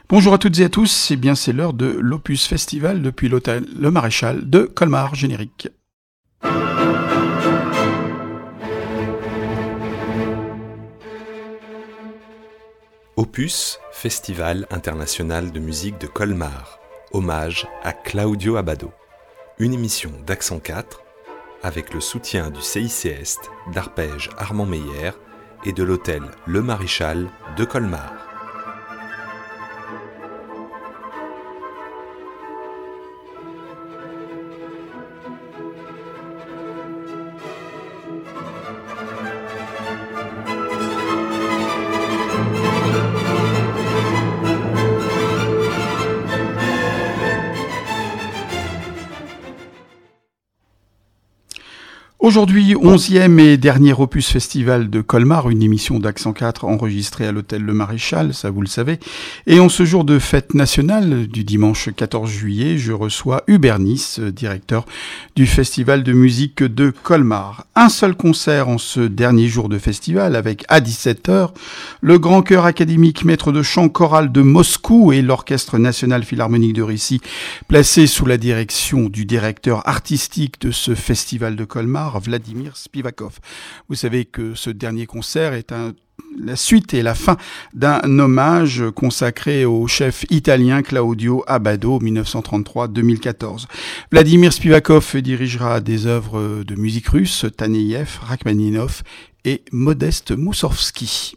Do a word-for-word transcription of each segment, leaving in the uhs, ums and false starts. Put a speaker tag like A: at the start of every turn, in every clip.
A: Bonjour à toutes et à tous, et bien c'est l'heure de l'Opus Festival depuis l'hôtel Le Maréchal de Colmar, générique.
B: Opus, Festival international de musique de Colmar, hommage à Claudio Abbado. Une émission d'Accent quatre, avec le soutien du C I C Est, d'Arpège Armand Meyer et de l'hôtel Le Maréchal de Colmar.
A: Aujourd'hui, onzième et dernier opus festival de Colmar, une émission d'Accent quatre enregistrée à l'hôtel Le Maréchal, ça vous le savez. Et en ce jour de fête nationale du dimanche quatorze juillet, je reçois Hubert Nice, directeur du festival de musique de Colmar. Un seul concert en ce dernier jour de festival avec, à dix-sept heures, le Grand Chœur Académique Maître de Chant Choral de Moscou et l'Orchestre National Philharmonique de Russie, placé sous la direction du directeur artistique de ce festival de Colmar, Vladimir Spivakov. Vous savez que ce dernier concert est un, la suite et la fin d'un hommage consacré au chef italien Claudio Abbado, dix-neuf cent trente-trois à deux mille quatorze. Vladimir Spivakov dirigera des œuvres de musique russe, Taneïev, Rachmaninov et Modeste Moussorgsky.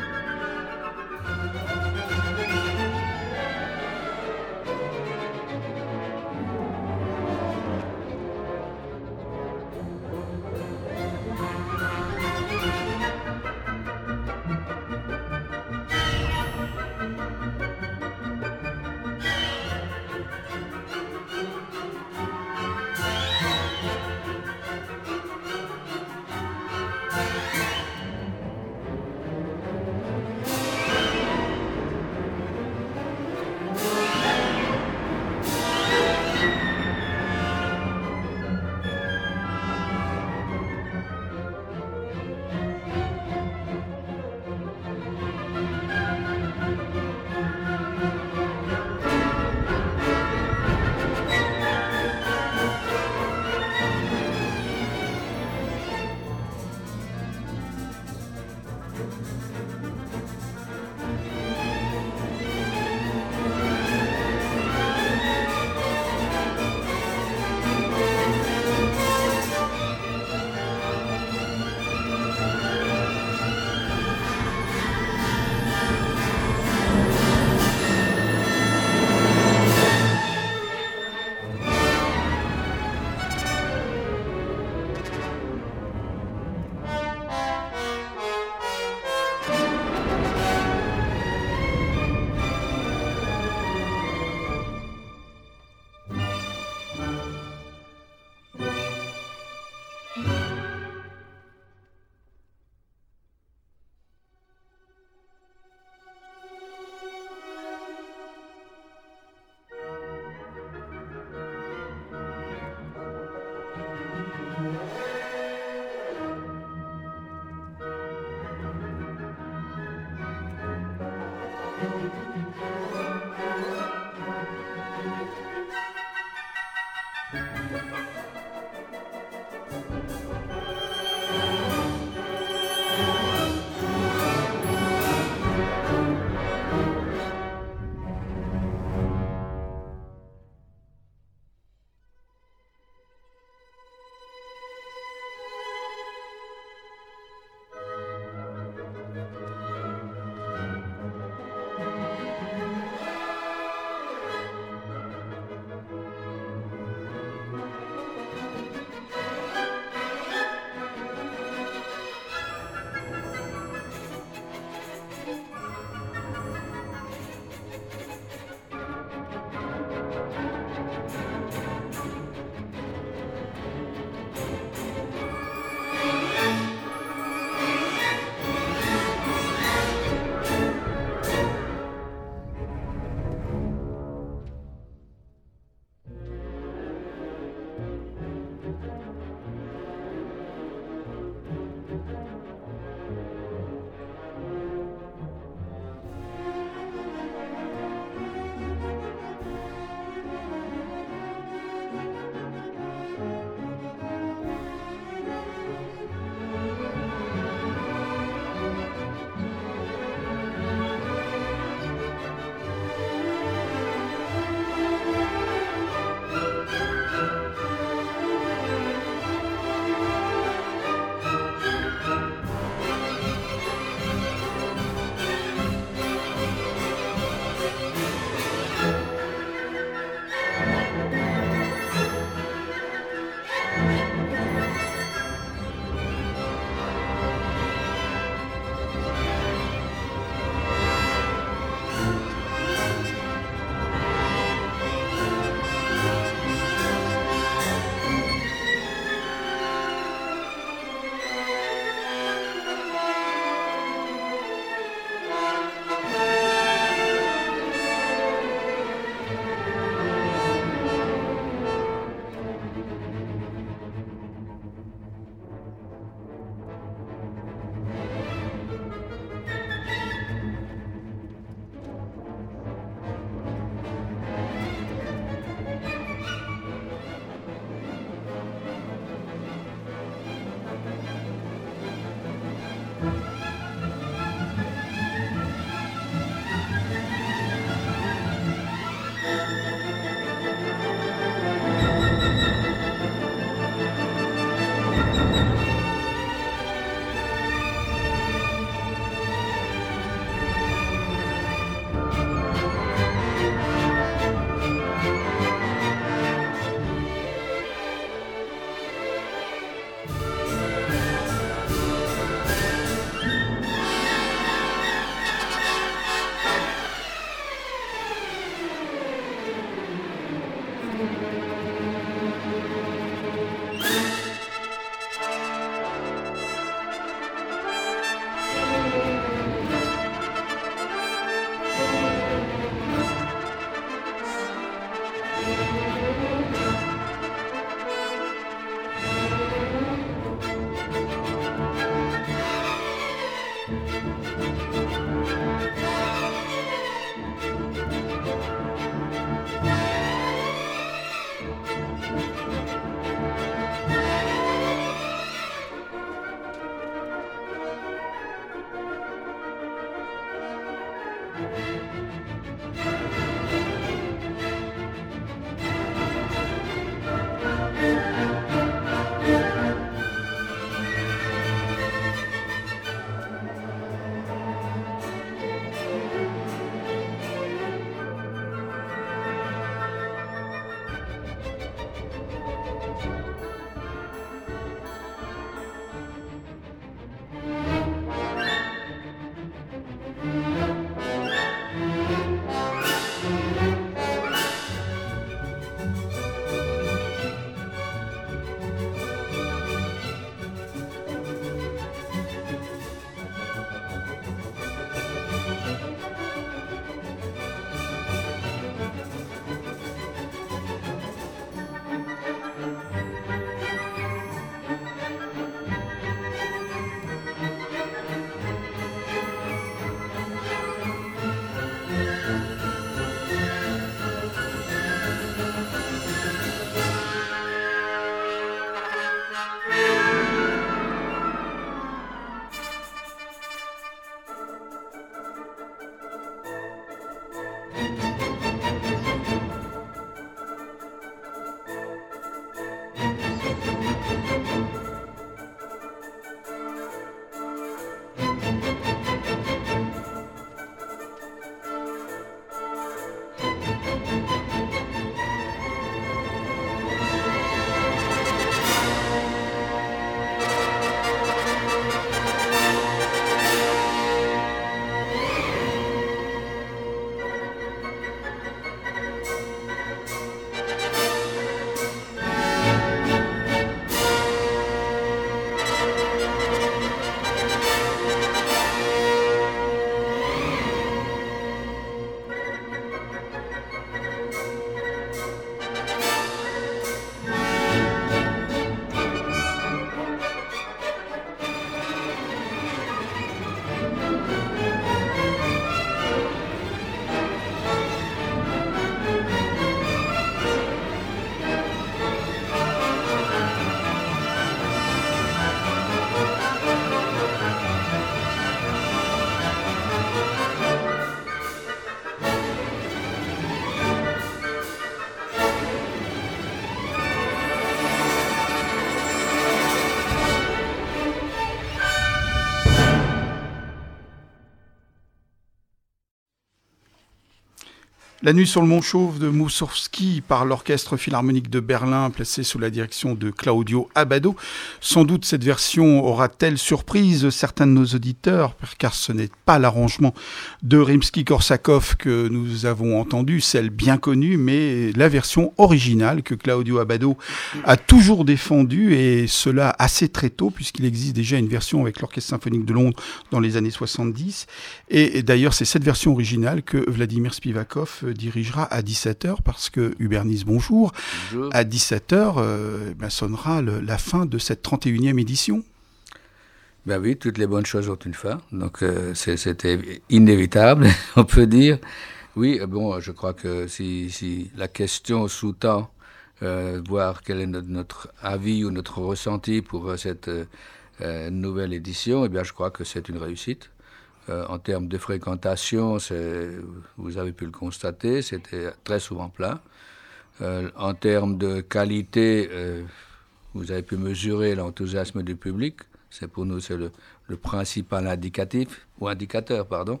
A: La Nuit sur le Mont Chauve de Moussorgsky par l'Orchestre Philharmonique de Berlin, placé sous la direction de Claudio Abbado. Sans doute cette version aura-t-elle surprise certains de nos auditeurs, car ce n'est pas l'arrangement de Rimsky-Korsakov que nous avons entendu, celle bien connue, mais la version originale que Claudio Abbado a toujours défendue, et cela assez très tôt, puisqu'il existe déjà une version avec l'Orchestre Symphonique de Londres dans les années soixante-dix. Et, et d'ailleurs, c'est cette version originale que Vladimir Spivakov dirigera à dix-sept heures, parce que, Hubert-Nice, bonjour, bonjour. À dix-sept heures, euh, ben, sonnera le, la fin de cette trente et unième édition.
C: Ben oui, toutes les bonnes choses ont une fin, donc euh, c'est, c'était inévitable, on peut dire. Oui, bon, je crois que si, si la question sous-tend, euh, voir quel est notre, notre avis ou notre ressenti pour euh, cette euh, nouvelle édition, eh bien, je crois que c'est une réussite. Euh, en termes de fréquentation, c'est, vous avez pu le constater, c'était très souvent plein. Euh, en termes de qualité, euh, vous avez pu mesurer l'enthousiasme du public. C'est pour nous, c'est le, le principal indicatif, ou indicateur, pardon.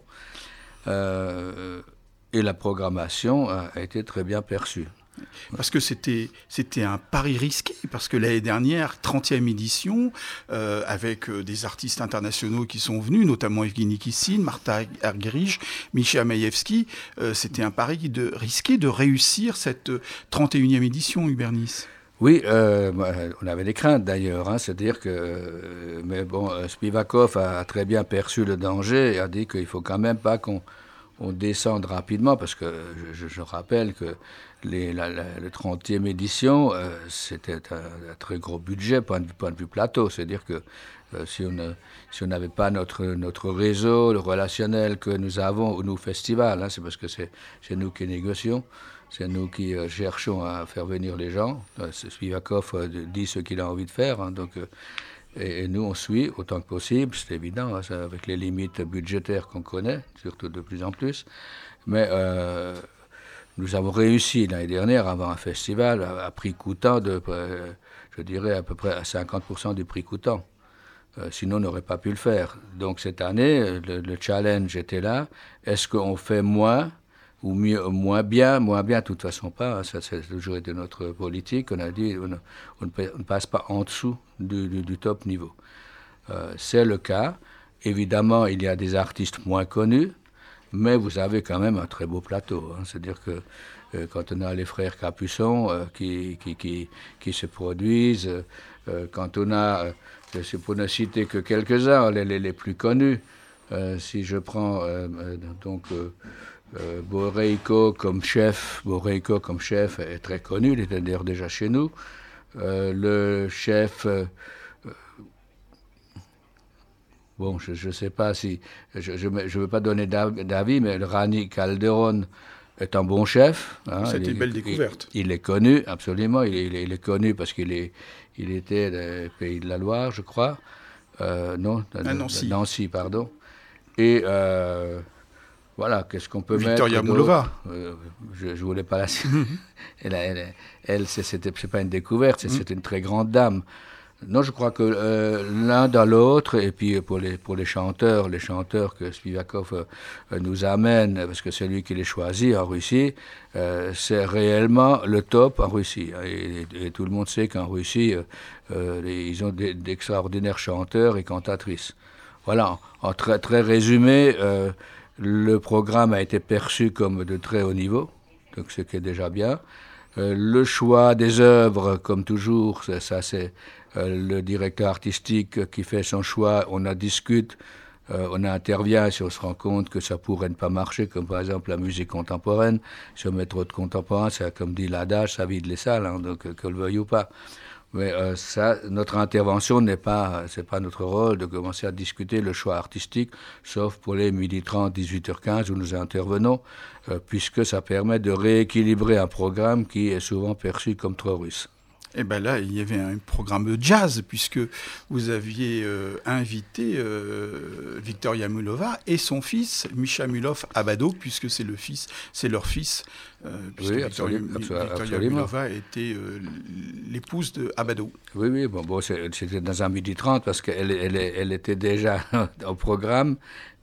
C: Euh, et la programmation a, a été très bien perçue.
A: Parce que c'était, c'était un pari risqué, parce que l'année dernière, trentième édition, euh, avec euh, des artistes internationaux qui sont venus, notamment Evgeny Kissin, Martha Argerich, Misha Maïevski, euh, c'était un pari de, risqué de réussir cette trente et unième édition, Hubert-Nice.
C: Oui, euh, on avait des craintes d'ailleurs, hein, c'est-à-dire que, euh, mais bon, Spivakov a très bien perçu le danger et a dit qu'il faut quand même pas qu'on on descende rapidement, parce que je, je rappelle que les, la, la, la trentième édition, euh, c'était un, un très gros budget, point de, point de vue plateau. C'est-à-dire que euh, si on ne, si on n'avait pas notre, notre réseau, le relationnel que nous avons, ou nos festivals, hein, c'est parce que c'est, c'est nous qui négocions, c'est nous qui euh, cherchons à faire venir les gens. Spivakov euh, dit ce qu'il a envie de faire, hein, donc... Euh, Et nous, on suit autant que possible, c'est évident, hein, avec les limites budgétaires qu'on connaît, surtout de plus en plus. Mais euh, nous avons réussi l'année dernière à avoir un festival à, à prix coûtant, de, euh, je dirais à peu près à cinquante pour cent du prix coûtant. Euh, sinon, on n'aurait pas pu le faire. Donc cette année, le, le challenge était là. Est-ce qu'on fait moins ou mieux, moins bien, moins bien, de toute façon pas, hein, ça c'est toujours été notre politique, on a dit on, on, ne, on ne passe pas en dessous du, du, du top niveau. Euh, c'est le cas, évidemment il y a des artistes moins connus, mais vous avez quand même un très beau plateau, hein, c'est-à-dire que euh, quand on a les frères Capuçon euh, qui, qui, qui, qui se produisent, euh, quand on a, euh, c'est pour ne citer que quelques-uns, les, les, les plus connus, euh, si je prends euh, euh, donc... Euh, Euh, Boreiko comme chef, Boreiko comme chef est très connu, il était d'ailleurs déjà chez nous. Euh, le chef, euh, euh, bon, je ne sais pas si, je ne veux pas donner d'avis, mais le Rani Calderon est un bon chef.
A: Hein, C'était une belle découverte.
C: Il, il est connu, absolument, il est, il est connu parce qu'il est, il était des Pays de la Loire, je crois. Euh, non,
A: à Nancy.
C: Nancy, pardon. Et... Euh, Voilà, qu'est-ce qu'on peut
A: Victoria
C: mettre
A: Moulova.
C: Euh, je ne voulais pas la elle, elle, elle c'est, c'était, c'est pas une découverte, c'est, mm. c'est une très grande dame. Non, je crois que euh, l'un dans l'autre, et puis pour les, pour les chanteurs, les chanteurs que Spivakov euh, nous amène, parce que c'est lui qui les choisit en Russie, euh, c'est réellement le top en Russie. Et, et, et tout le monde sait qu'en Russie, euh, euh, ils ont des, d'extraordinaires chanteurs et cantatrices. Voilà, en, en très, très résumé... Euh, Le programme a été perçu comme de très haut niveau, donc ce qui est déjà bien. Euh, le choix des œuvres, comme toujours, ça, ça c'est euh, le directeur artistique qui fait son choix. On en discute, euh, on intervient si on se rend compte que ça pourrait ne pas marcher, comme par exemple la musique contemporaine. Si on met trop de contemporain, c'est comme dit l'adage, ça vide les salles, hein, donc qu'on le veuille ou pas. Mais euh, ça, notre intervention n'est pas, c'est pas notre rôle de commencer à discuter le choix artistique, sauf pour les midi trente, dix-huit heures quinze où nous intervenons, euh, puisque ça permet de rééquilibrer un programme qui est souvent perçu comme trop russe.
A: Et bien là, il y avait un programme de jazz, puisque vous aviez euh, invité euh, Victoria Mulova et son fils, Misha Mulov Abbado, puisque c'est le fils, c'est leur fils, euh, puisque
C: oui,
A: Victoria,
C: absolument,
A: Victoria
C: absolument.
A: Mulova était euh, l'épouse de Abbado.
C: Oui, oui, bon, bon c'était dans un midi trente, parce qu'elle elle, elle était déjà au programme,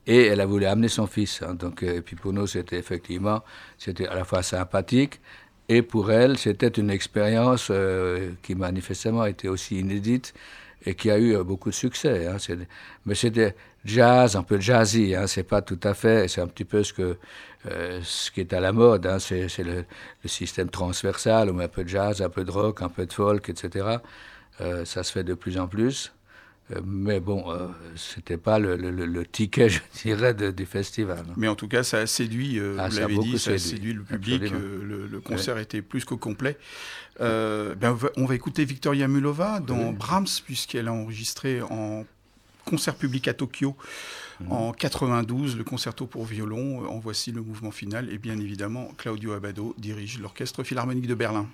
C: et elle a voulu amener son fils. Hein. Donc, et puis pour nous, c'était effectivement, c'était à la fois sympathique, et pour elle, c'était une expérience euh, qui manifestement était aussi inédite, et qui a eu beaucoup de succès. Hein. C'est, mais c'était jazz, un peu jazzy, hein. C'est pas tout à fait, c'est un petit peu ce, que, euh, ce qui est à la mode, hein. c'est, c'est le, le système transversal, où un peu de jazz, un peu de rock, un peu de folk, et cetera. Euh, ça se fait de plus en plus. Euh, mais bon, euh, c'était pas le, le, le ticket, je dirais, de, du festival.
A: Mais en tout cas, ça a séduit, euh,
C: ah,
A: vous
C: ça
A: l'avez
C: a
A: dit, ça a
C: séduit.
A: séduit le public. Euh, le, le concert
C: oui.
A: était plus que complet. Euh, ben, on, va, on va écouter Victoria Mullova dans oui. Brahms, puisqu'elle a enregistré en concert public à Tokyo mmh. en quatre-vingt-douze le concerto pour violon. En voici le mouvement final. Et bien évidemment, Claudio Abbado dirige l'Orchestre Philharmonique de Berlin.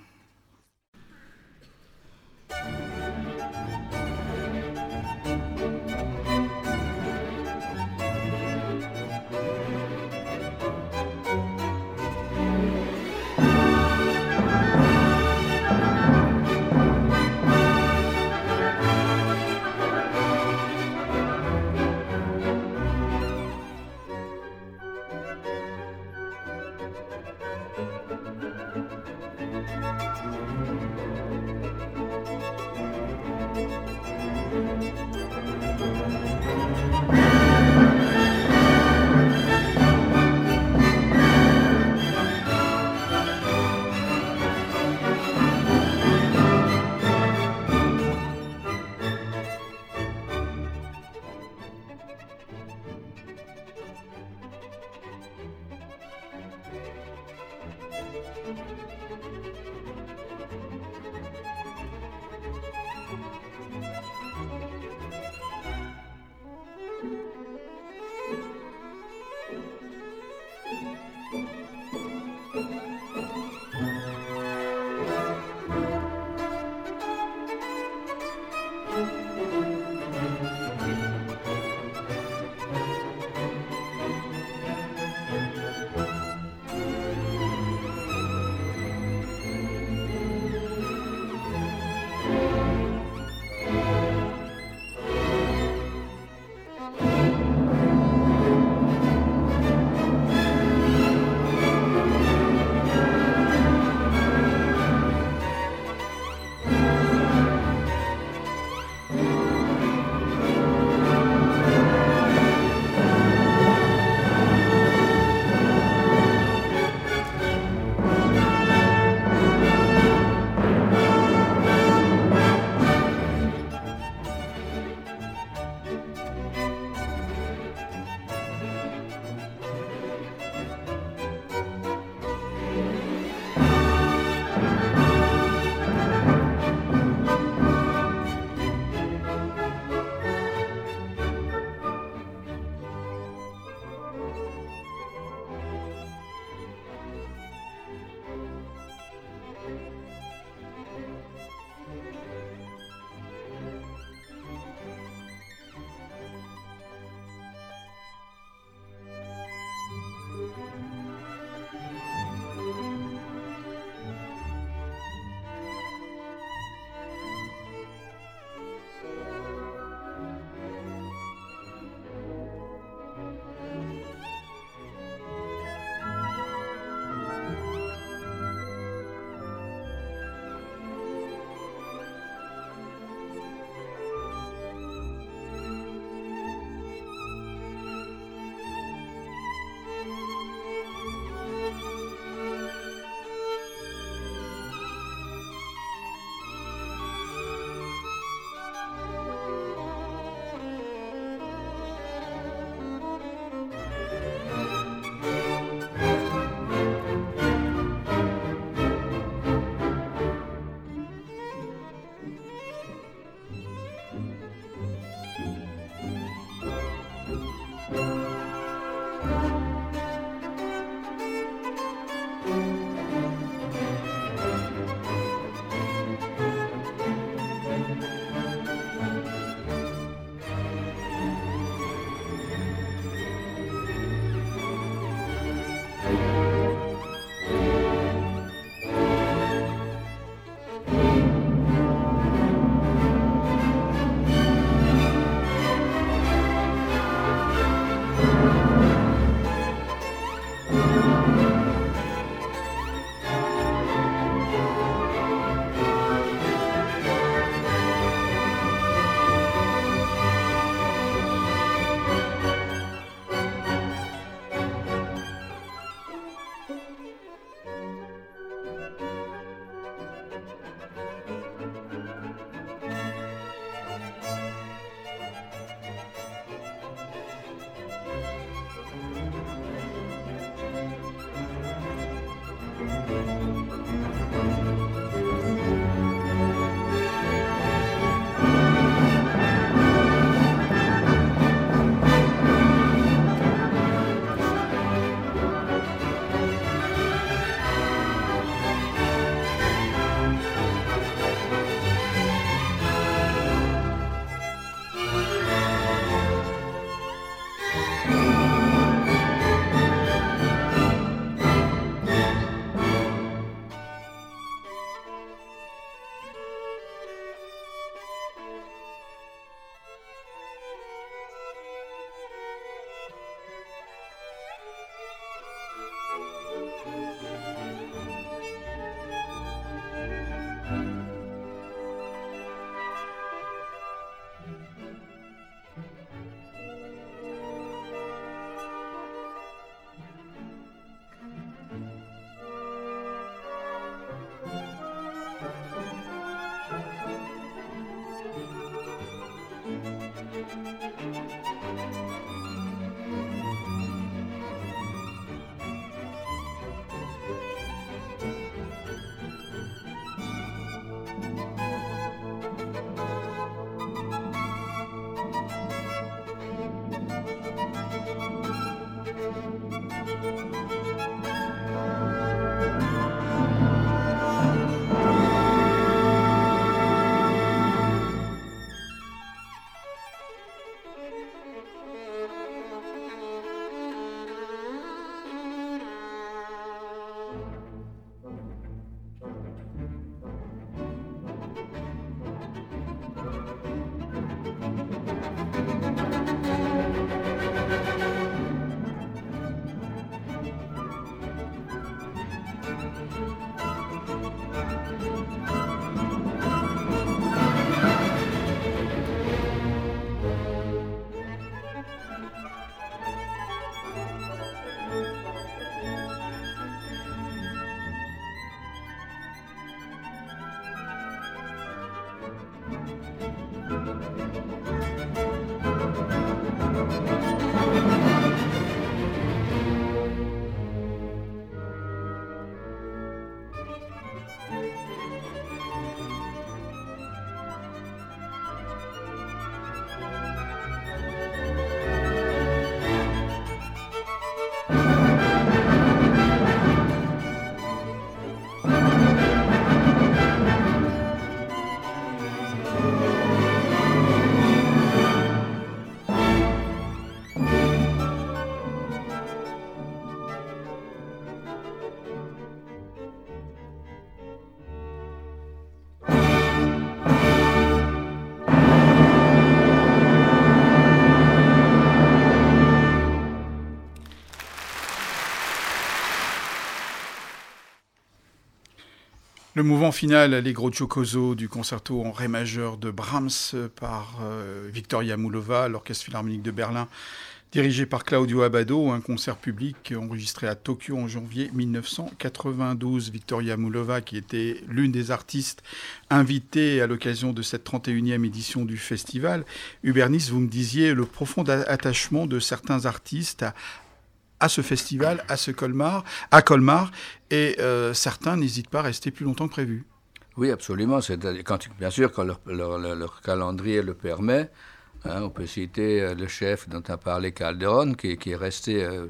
A: Le mouvement final, Allegro Giocoso du concerto en ré majeur de Brahms par euh, Victoria Moulova, l'Orchestre Philharmonique de Berlin, dirigé par Claudio Abbado, un concert public enregistré à Tokyo en janvier mille neuf cent quatre-vingt-douze. Victoria Moulova, qui était l'une des artistes invitées à l'occasion de cette trente et unième édition du festival. Hubert Nice, vous me disiez le profond attachement de certains artistes à, à ce festival, à ce Colmar, à Colmar, et euh, certains n'hésitent pas à rester plus longtemps que prévu.
C: Oui, absolument. C'est, quand, bien sûr, quand leur, leur, leur calendrier le permet, hein, on peut citer euh, le chef dont a parlé Calderon, qui, qui est resté euh,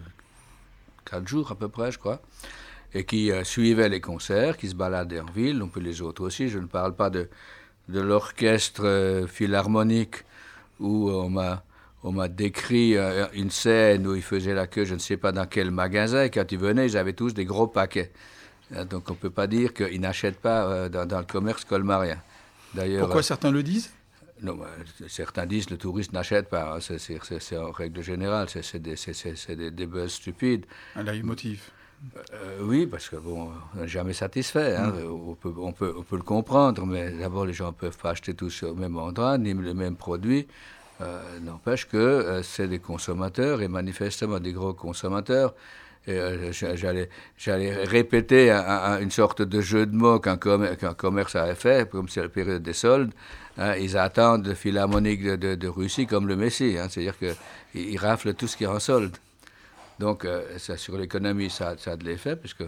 C: quatre jours à peu près, je crois, et qui euh, suivait les concerts, qui se baladait en ville. On peut les autres aussi. Je ne parle pas de, de l'orchestre euh, philharmonique où on m'a On m'a décrit euh, une scène où ils faisaient la queue, je ne sais pas dans quel magasin, et quand ils venaient, ils avaient tous des gros paquets. Euh, donc on ne peut pas dire qu'ils n'achètent pas euh, dans, dans le commerce colmarien. D'ailleurs,
A: Pourquoi
C: euh,
A: certains le disent ?
C: Non, euh, certains disent que le touriste n'achète pas. Hein, c'est, c'est, c'est, c'est en règle générale, c'est, c'est, des, c'est, c'est, c'est des, des buzz stupides.
A: Un leitmotiv.
C: Euh, oui, parce que bon, on n'est jamais satisfait. Hein. Mmh. On, peut, on, peut, on peut le comprendre, mais d'abord, les gens ne peuvent pas acheter tous au même endroit, ni les mêmes produits. Euh, n'empêche que euh, c'est des consommateurs, et manifestement des gros consommateurs. Et, euh, j'allais, j'allais répéter un, un, une sorte de jeu de mots qu'un, com- qu'un commerce avait fait, comme c'est la période des soldes. Hein, ils attendent le Philharmonique de, de, de Russie comme le Messie, hein, c'est-à-dire qu'ils raflent tout ce qui est en solde. Donc, euh, ça, sur l'économie, ça, ça a de l'effet, puisque...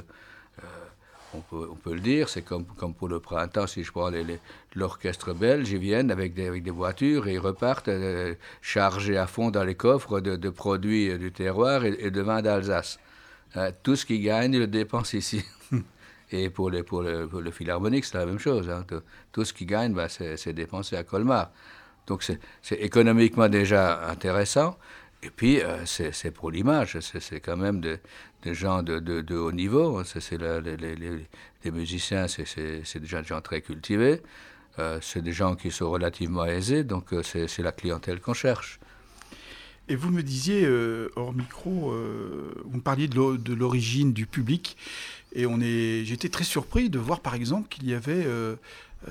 C: On peut, on peut le dire, c'est comme, comme pour le printemps, si je prends les, les, l'orchestre belge, ils viennent avec des, avec des voitures et ils repartent euh, chargés à fond dans les coffres de, de produits euh, du terroir et, et de vin d'Alsace. Euh, tout ce qu'ils gagnent, ils le dépensent ici. Et pour, les, pour, le, pour le Philharmonique, c'est la même chose. Hein. Tout, tout ce qu'ils gagnent, bah, c'est, c'est dépensé à Colmar. Donc c'est, c'est économiquement déjà intéressant. Et puis, euh, c'est, c'est pour l'image, c'est, c'est quand même de, des gens de, de, de haut niveau. C'est, c'est la, les, les, les musiciens, c'est, c'est, c'est des gens très cultivés. Euh, c'est des gens qui sont relativement aisés, donc euh, c'est, c'est la clientèle qu'on cherche.
A: Et vous me disiez, euh, hors micro, euh, vous me parliez de, l'o- de l'origine du public. Et on est, j'étais très surpris de voir, par exemple, qu'il y avait euh, euh,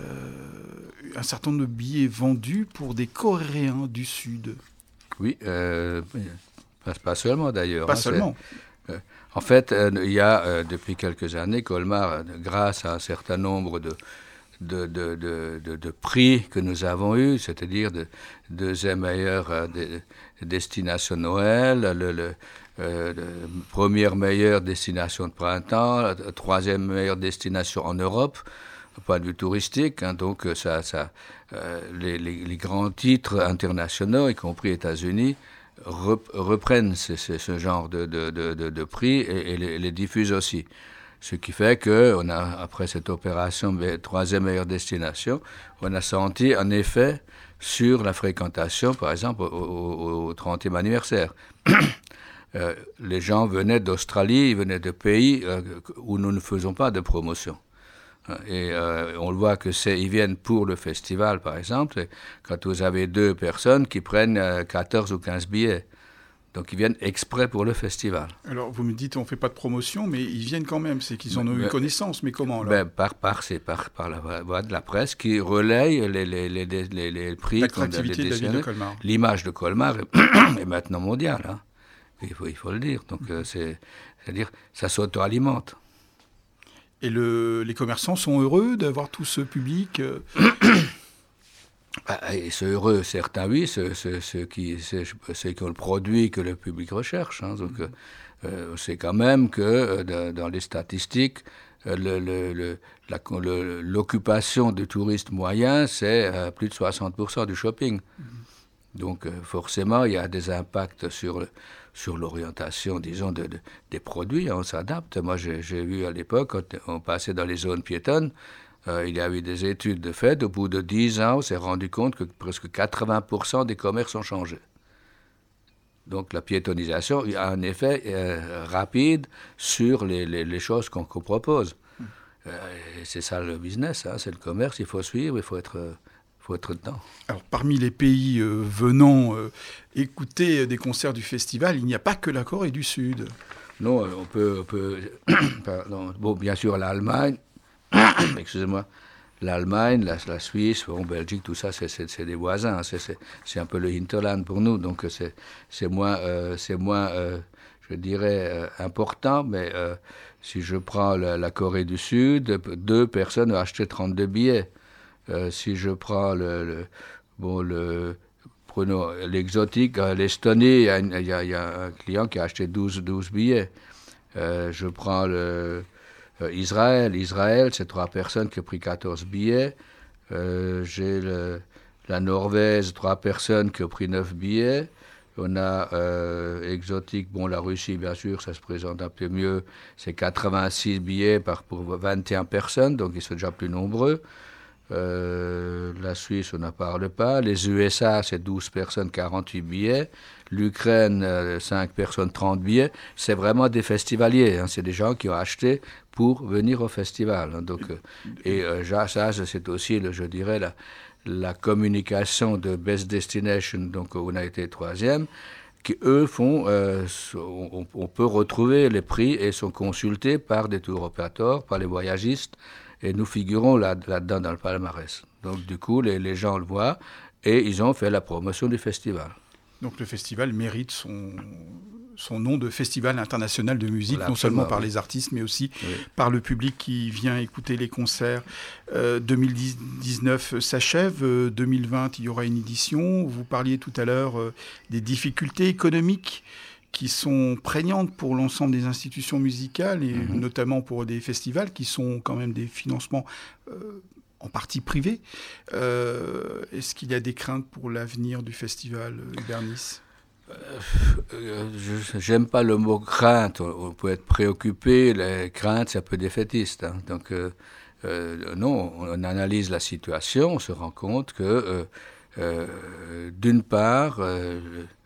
A: un certain nombre de billets vendus pour des Coréens du Sud.
C: Oui, euh, pas, pas seulement d'ailleurs.
A: Pas
C: hein,
A: seulement.
C: Euh, en fait, euh, il y a euh, depuis quelques années, Colmar, euh, grâce à un certain nombre de, de, de, de, de, de prix que nous avons eus, c'est-à-dire de deuxième meilleure euh, de, destination Noël, le, le, euh, le première meilleure destination de printemps, la troisième meilleure destination en Europe, au point de vue touristique, hein, donc ça, ça, euh, les, les, les grands titres internationaux, y compris États-Unis, rep, reprennent ce, ce, ce genre de, de, de, de, de prix et, et les, les diffusent aussi. Ce qui fait que, on a, après cette opération troisième meilleure destination, on a senti un effet sur la fréquentation, par exemple, au, au, au trentième anniversaire. euh, les gens venaient d'Australie, ils venaient de pays euh, où nous ne faisons pas de promotion. Et euh, on le voit que c'est, ils viennent pour le festival, par exemple, et quand vous avez deux personnes qui prennent euh, quatorze ou quinze billets. Donc ils viennent exprès pour le festival.
A: Alors vous me dites on ne fait pas de promotion, mais ils viennent quand même, c'est qu'ils en ont eu connaissance, mais comment alors?
C: ben, par, par, c'est par, par la voie de la presse qui relaye les, les, les, les, les, les prix.
A: L'attractivité de la ville de Colmar.
C: L'image de Colmar est, est maintenant mondiale, hein. il, faut, il faut le dire. Donc euh, c'est, c'est-à-dire ça s'auto-alimente.
A: Et le, les commerçants sont heureux d'avoir tout ce public euh...
C: bah, et ceux heureux, certains oui, ceux, ceux, ceux, qui, ceux, ceux qui ont le produit que le public recherche. Hein. Donc, euh, c'est quand même que euh, dans les statistiques, euh, le, le, le, la, le, l'occupation du touriste moyen, c'est euh, plus de soixante pour cent du shopping. Mm-hmm. Donc, euh, forcément, il y a des impacts sur, le, sur l'orientation, disons, de, de, des produits. Hein, on s'adapte. Moi, j'ai, j'ai vu à l'époque, quand on passait dans les zones piétonnes, Euh, il y a eu des études de fait. Au bout de dix ans, on s'est rendu compte que presque quatre-vingts pour cent des commerces ont changé. Donc la piétonisation a un effet euh, rapide sur les, les, les choses qu'on, qu'on propose. Mmh. Euh, et c'est ça le business, hein, c'est le commerce, il faut suivre, il faut être, euh, faut être dedans.
A: Alors parmi les pays euh, venant euh, écouter des concerts du festival, il n'y a pas que la Corée du Sud.
C: Non, on peut... On peut pardon, bon, bien sûr l'Allemagne, excusez-moi, l'Allemagne, la, la Suisse, bon, Belgique, tout ça, c'est, c'est, c'est des voisins. C'est, c'est, c'est un peu le hinterland pour nous. Donc, c'est, c'est moins, euh, c'est moins euh, je dirais, euh, important. Mais euh, si je prends la, la Corée du Sud, deux personnes ont acheté trente-deux billets. Euh, si je prends le, le, bon, le, prenons l'exotique, l'Estonie, il y a, il y a, il y a un client qui a acheté douze, douze billets. Euh, je prends le... Euh, Israël, Israël, c'est trois personnes qui ont pris quatorze billets. Euh, j'ai le, la Norvège, trois personnes qui ont pris neuf billets. On a euh, exotique, bon, la Russie, bien sûr, ça se présente un peu mieux. C'est quatre-vingt-six billets par, pour vingt et une personnes, donc ils sont déjà plus nombreux. Euh, la Suisse, on n'en parle pas. Les U S A, c'est douze personnes, quarante-huit billets. L'Ukraine, euh, cinq personnes, trente billets. C'est vraiment des festivaliers. Hein. C'est des gens qui ont acheté pour venir au festival. Hein. Donc, euh, et euh, ça, c'est aussi, le, je dirais, la, la communication de Best Destination, donc on a été troisième, qui eux font, euh, on, on peut retrouver les prix et sont consultés par des tour opérateurs, par les voyagistes. Et nous figurons là, là-dedans dans le palmarès. Donc, du coup, les, les gens le voient et ils ont fait la promotion du festival.
A: Donc, le festival mérite son, son nom de Festival international de musique,
C: voilà,
A: non seulement par
C: oui.
A: les artistes, mais aussi
C: oui.
A: par le public qui vient écouter les concerts. Euh, deux mille dix-neuf s'achève, euh, deux mille vingt, il y aura une édition. Vous parliez tout à l'heure euh, des difficultés économiques qui sont prégnantes pour l'ensemble des institutions musicales, et mmh. notamment pour des festivals qui sont quand même des financements euh, en partie privés. Euh, est-ce qu'il y a des craintes pour l'avenir du festival, Hubert Nice ?
C: euh, je, J'aime pas le mot crainte. On, on peut être préoccupé. Les craintes, c'est un peu défaitiste. Hein. Donc, euh, euh, non, on analyse la situation, on se rend compte que, euh, euh, d'une part, euh,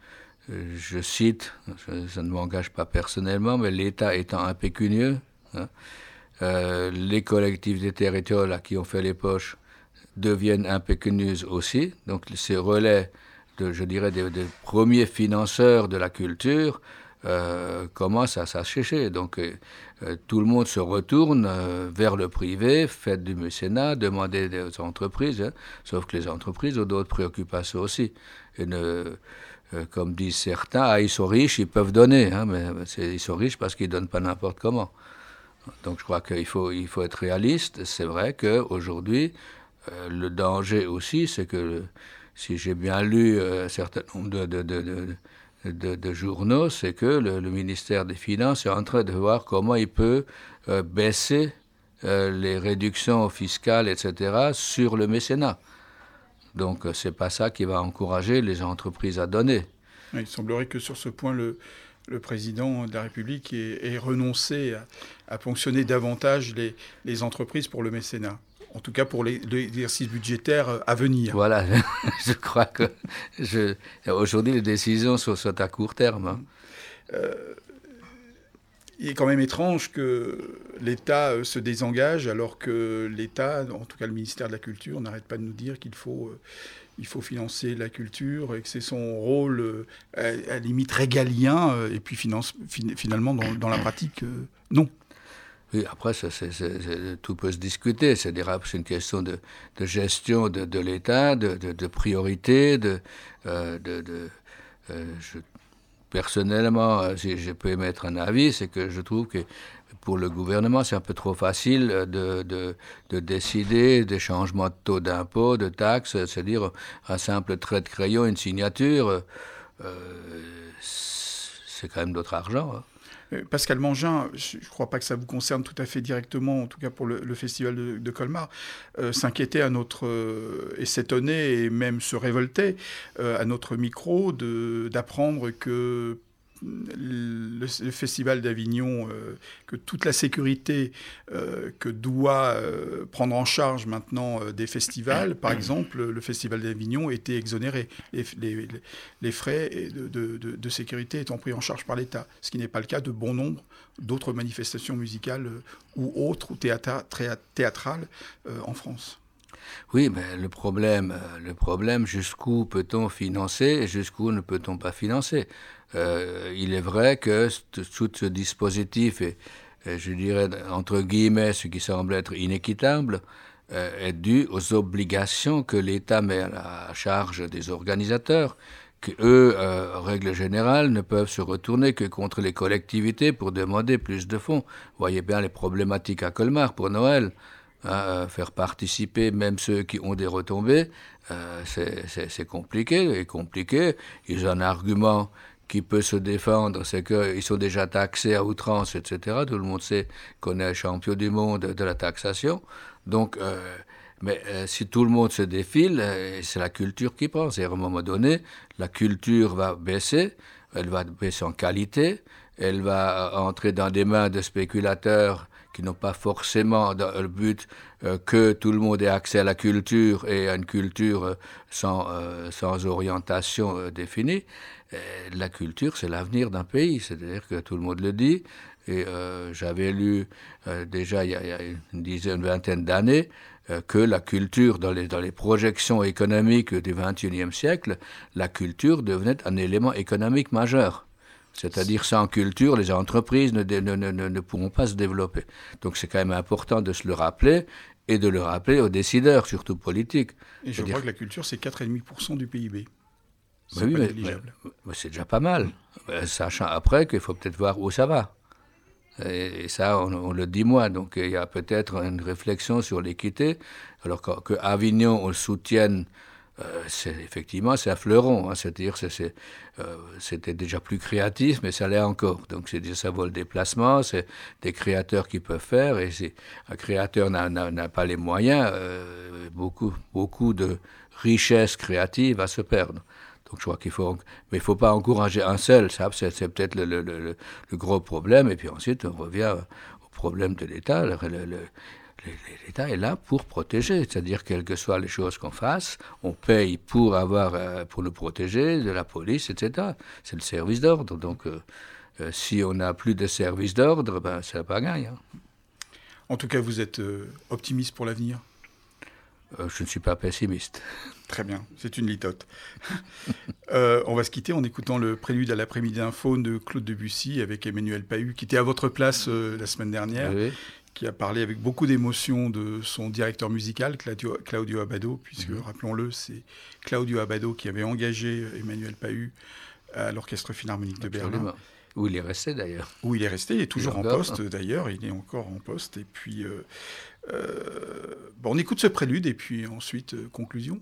C: je cite, je, ça ne m'engage pas personnellement, mais l'État étant impécunieux, hein, euh, les collectivités territoriales qui ont fait les poches deviennent impécunieuses aussi. Donc ces relais, de, je dirais, des, des premiers financeurs de la culture euh, commencent à s'assécher. Donc euh, tout le monde se retourne euh, vers le privé, fait du mécénat, demandez des entreprises, hein, sauf que les entreprises ont d'autres préoccupations aussi. Et ne... Euh, comme disent certains, ah, ils sont riches, ils peuvent donner, hein, mais c'est, ils sont riches parce qu'ils ne donnent pas n'importe comment. Donc je crois qu'il faut, il faut être réaliste. C'est vrai qu'aujourd'hui, euh, le danger aussi, c'est que, si j'ai bien lu euh, un certain nombre de, de, de, de, de, de journaux, c'est que le, le ministère des Finances est en train de voir comment il peut euh, baisser euh, les réductions fiscales, et cetera, sur le mécénat. Donc, ce n'est pas ça qui va encourager les entreprises à donner.
A: Il semblerait que sur ce point, le, le président de la République ait, ait renoncé à, à ponctionner davantage les, les entreprises pour le mécénat. En tout cas, pour les, l'exercice budgétaire à venir.
C: Voilà, je crois que je, aujourd'hui, les décisions sont, sont à court terme. Hein.
A: Euh, il est quand même étrange que l'État se désengage, alors que l'État, en tout cas le ministère de la Culture, n'arrête pas de nous dire qu'il faut, il faut financer la culture et que c'est son rôle à, à la limite régalien, et puis finance, finalement, dans, dans la pratique, non.
C: Oui, après, ça, c'est, c'est, c'est, tout peut se discuter. C'est-à-dire, c'est une question de, de gestion de, de l'État, de, de, de priorité, de, euh, de, de euh, je, personnellement, si je peux émettre un avis, c'est que je trouve que pour le gouvernement, c'est un peu trop facile de, de, de décider des changements de taux d'impôt, de taxes, c'est-à-dire un simple trait de crayon, une signature, euh, c'est quand même d'autre argent. Hein.
A: Pascal Mangin, je ne crois pas que ça vous concerne tout à fait directement, en tout cas pour le, le festival de, de Colmar, euh, s'inquiétait à notre euh, et s'étonnait et même se révoltait euh, à notre micro de, d'apprendre que le, le festival d'Avignon, euh, que toute la sécurité euh, que doit euh, prendre en charge maintenant euh, des festivals, par exemple, le festival d'Avignon était exonéré. Les, les, les frais de, de, de, de sécurité étant pris en charge par l'État, ce qui n'est pas le cas de bon nombre d'autres manifestations musicales euh, ou autres, ou théâtra, théâtrales euh, en France.
C: Oui, mais le problème, le problème, jusqu'où peut-on financer et jusqu'où ne peut-on pas financer? Euh, il est vrai que tout ce dispositif est, je dirais, entre guillemets, ce qui semble être inéquitable, euh, est dû aux obligations que l'État met à la charge des organisateurs, que eux, euh, en règle générale, ne peuvent se retourner que contre les collectivités pour demander plus de fonds. Vous voyez bien les problématiques à Colmar pour Noël. Hein, faire participer même ceux qui ont des retombées, euh, c'est, c'est, c'est compliqué, et compliqué. Ils ont un argument qui peut se défendre, c'est qu'ils sont déjà taxés à outrance, et cetera. Tout le monde sait qu'on est champion du monde de la taxation. Donc, euh, mais euh, si tout le monde se défile, euh, c'est la culture qui prend. C'est à un moment donné, la culture va baisser, elle va baisser en qualité, elle va entrer dans des mains de spéculateurs qui n'ont pas forcément dans le but euh, que tout le monde ait accès à la culture et à une culture euh, sans, euh, sans orientation euh, définie. Et la culture, c'est l'avenir d'un pays, c'est-à-dire que tout le monde le dit. Et euh, j'avais lu euh, déjà il y, a, il y a une dizaine, une vingtaine d'années euh, que la culture, dans les, dans les projections économiques du vingt et unième siècle, la culture devenait un élément économique majeur. C'est-à-dire, sans culture, les entreprises ne, ne, ne, ne pourront pas se développer. Donc, c'est quand même important de se le rappeler et de le rappeler aux décideurs, surtout politiques.
A: Et je
C: C'est-à-dire...
A: crois que la culture, c'est quatre virgule cinq pour cent du P I B. C'est
C: oui,
A: pas
C: mais,
A: négligeable.
C: Mais, mais c'est déjà pas mal. Mmh. Sachant après qu'il faut peut-être voir où ça va. Et, et ça, on, on le dit moins. Donc, il y a peut-être une réflexion sur l'équité. Alors qu'à Avignon, on le soutienne. Euh, c'est, effectivement, c'est un fleuron, hein, c'est-à-dire c'est, c'est, euh, c'était déjà plus créatif, mais ça l'est encore. Donc, c'est ça vaut le déplacement, c'est des créateurs qui peuvent faire, et si un créateur n'a, n'a, n'a pas les moyens, euh, beaucoup, beaucoup de richesse créative va se perdre. Donc, je crois qu'il faut, mais il ne faut pas encourager un seul, ça, c'est, c'est peut-être le, le, le, le gros problème, et puis ensuite, on revient au problème de l'État. Le, le, le, L'État est là pour protéger, c'est-à-dire quelles que soient les choses qu'on fasse, on paye pour avoir, euh, pour le protéger, de la police, et cetera. C'est le service d'ordre. Donc, euh, euh, si on n'a plus de service d'ordre, ben, ça pas gagné. Hein.
A: En tout cas, vous êtes euh, optimiste pour l'avenir ?
C: euh, Je ne suis pas pessimiste.
A: Très bien, c'est une litote. euh, on va se quitter en écoutant le prélude à l'après-midi d'info de Claude Debussy avec Emmanuel Pahud, qui était à votre place euh, la semaine dernière. Oui. Qui a parlé avec beaucoup d'émotion de son directeur musical, Claudio, Claudio Abbado, puisque, mmh. rappelons-le, c'est Claudio Abbado qui avait engagé Emmanuel Pahud à l'Orchestre Philharmonique de
C: Absolument.
A: Berlin.
C: Où il est resté, d'ailleurs.
A: Où il est resté, il est toujours il en poste, d'ailleurs, il est encore en poste. Et puis, euh, euh, bon, on écoute ce prélude, et puis ensuite, euh, conclusion.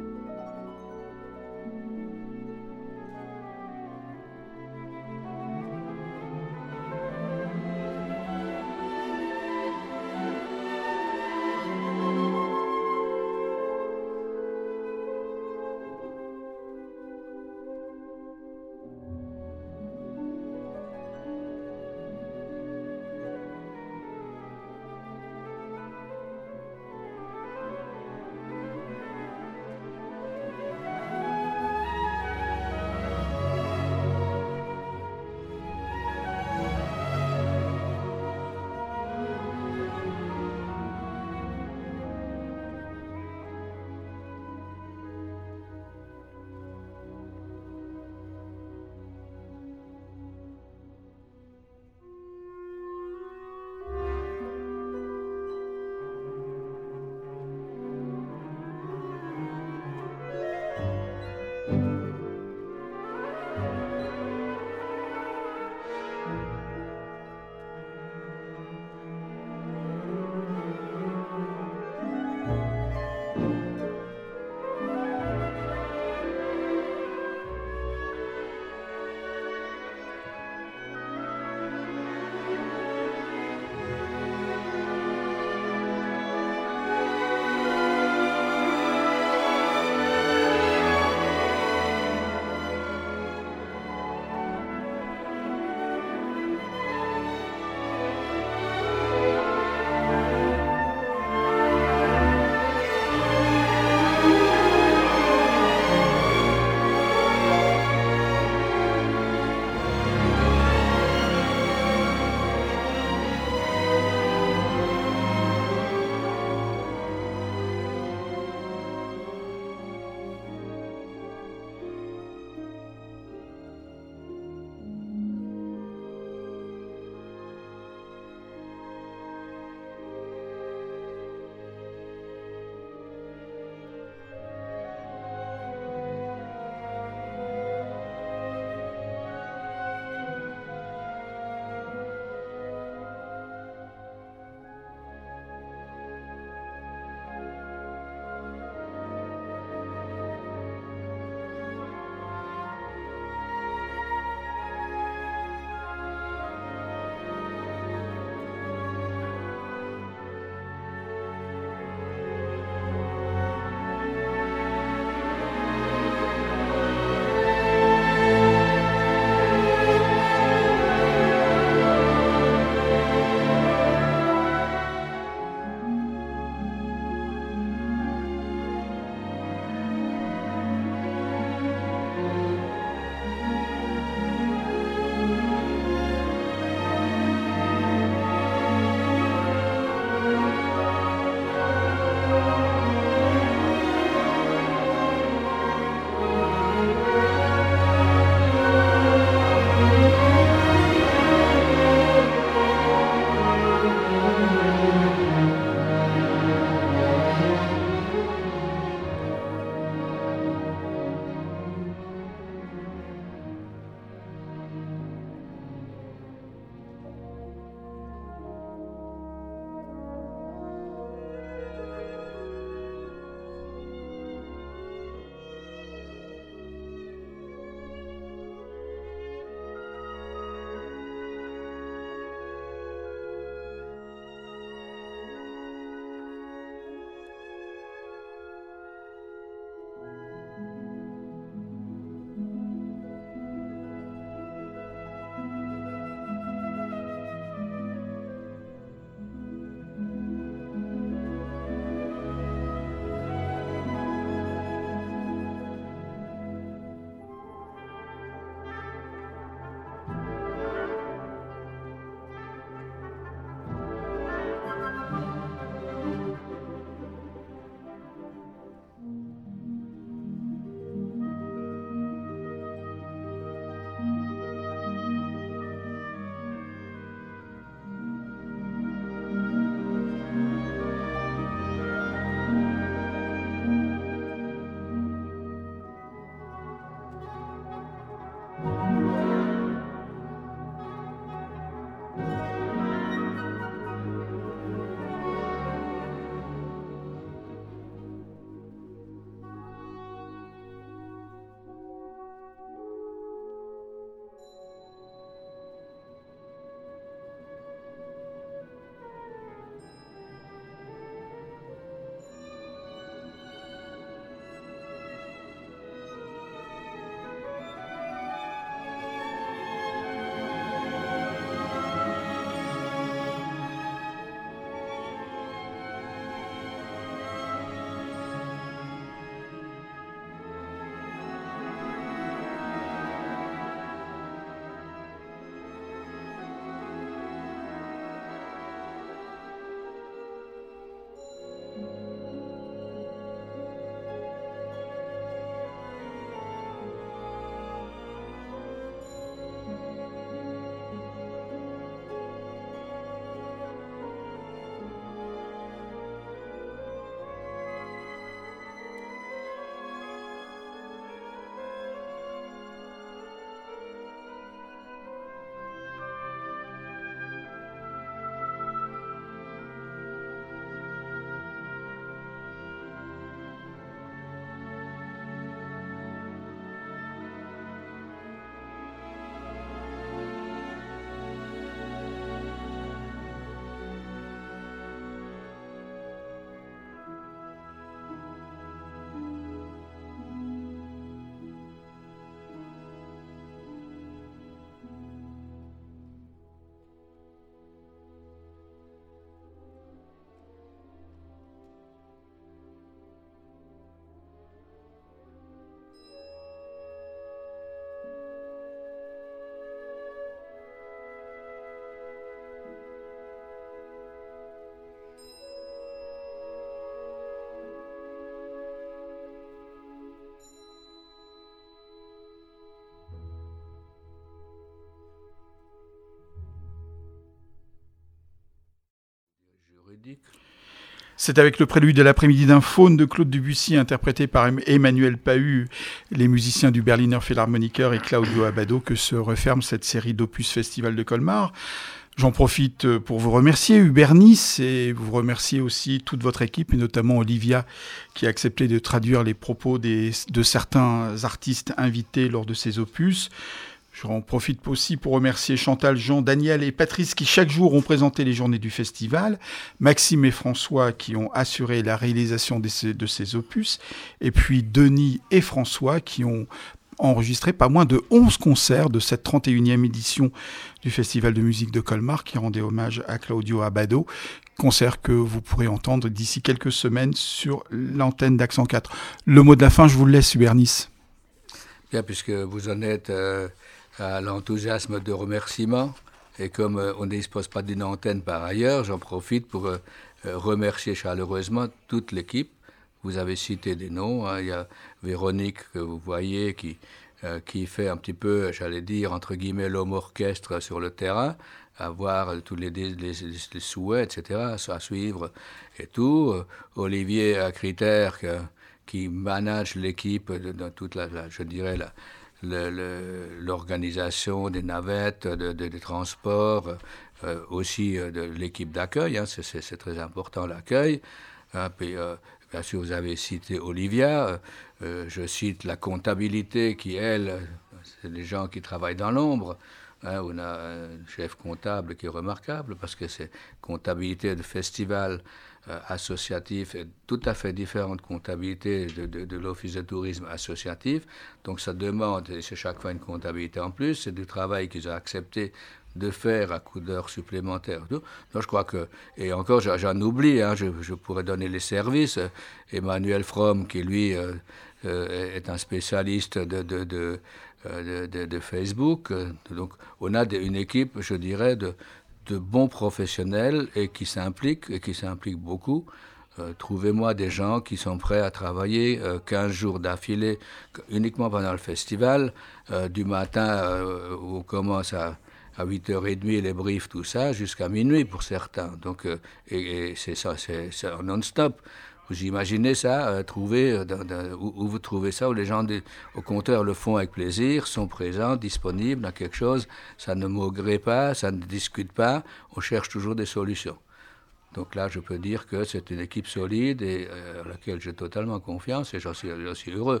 C: mélodique.
A: C'est avec le prélude de l'après-midi d'un faune de Claude Debussy, interprété par Emmanuel Pahud, les musiciens du Berliner Philharmoniker et Claudio Abbado, que se referme cette série d'opus Festival de Colmar. J'en profite pour vous remercier, Hubert Nice, et vous remercier aussi toute votre équipe, et notamment Olivia, qui a accepté de traduire les propos des, de certains artistes invités lors de ces opus. J'en profite aussi pour remercier Chantal, Jean, Daniel et Patrice qui chaque jour ont présenté les journées du festival, Maxime et François qui ont assuré la réalisation de ces, de ces opus, et puis Denis et François qui ont enregistré pas moins de onze concerts de cette trente et unième édition du Festival de musique de Colmar qui rendait hommage à Claudio Abbado, concert que vous pourrez entendre d'ici quelques semaines sur l'antenne d'Accent quatre. Le mot de la fin, je vous le laisse, Hubert Nice.
C: Bien, puisque vous en êtes euh, à l'enthousiasme de remerciements, et comme euh, on ne dispose pas d'une antenne par ailleurs, j'en profite pour euh, remercier chaleureusement toute l'équipe. Vous avez cité des noms, hein. Il y a Véronique que vous voyez qui, euh, qui fait un petit peu, j'allais dire, entre guillemets, l'homme orchestre sur le terrain, à voir tous les, les, les, les souhaits, et cetera, à suivre et tout. Euh, Olivier à Critère que, qui manage l'équipe dans toute la, la je dirais, la, le, le, l'organisation des navettes, de, de, des transports, euh, aussi euh, de l'équipe d'accueil, hein, c'est, c'est, c'est très important l'accueil. Hein, puis, euh, bien sûr, vous avez cité Olivia, euh, je cite la comptabilité qui, elle, c'est les gens qui travaillent dans l'ombre. Hein, on a un chef comptable qui est remarquable parce que c'est comptabilité de festival euh, associatif est tout à fait différente de comptabilité de, de, de l'Office de tourisme associatif. Donc ça demande, et c'est chaque fois une comptabilité en plus, c'est du travail qu'ils ont accepté de faire à coup d'heures supplémentaires. Donc je crois que, et encore j'en oublie, hein, je, je pourrais donner les services. Emmanuel Fromm, qui lui euh, euh, est un spécialiste de, de, de, de, de, de Facebook. Donc on a une équipe, je dirais, de, de bons professionnels et qui s'impliquent, et qui s'impliquent beaucoup. Euh, trouvez-moi des gens qui sont prêts à travailler euh, quinze jours d'affilée, uniquement pendant le festival, euh, du matin euh, où on commence à à huit heures trente, les briefs, tout ça, jusqu'à minuit pour certains. Donc, euh, et, et c'est ça, c'est, c'est non-stop. Vous imaginez ça, euh, trouver, euh, dans, dans, où, où vous trouvez ça, où les gens, des, au contraire, le font avec plaisir, sont présents, disponibles à quelque chose, ça ne maugrée pas, ça ne discute pas, on cherche toujours des solutions. Donc là, je peux dire que c'est une équipe solide et euh, à laquelle j'ai totalement confiance et j'en suis, j'en suis heureux.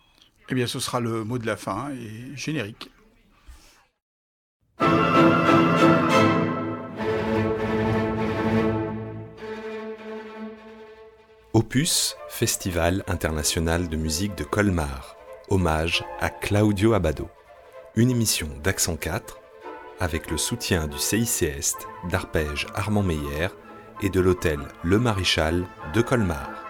A: Eh bien, ce sera le mot de la fin et générique.
B: Opus, Festival international de musique de Colmar. Hommage à Claudio Abbado. Une émission d'Accent quatre avec le soutien du C I C Est, d'Arpège Armand Meyer et de l'hôtel Le Maréchal de Colmar.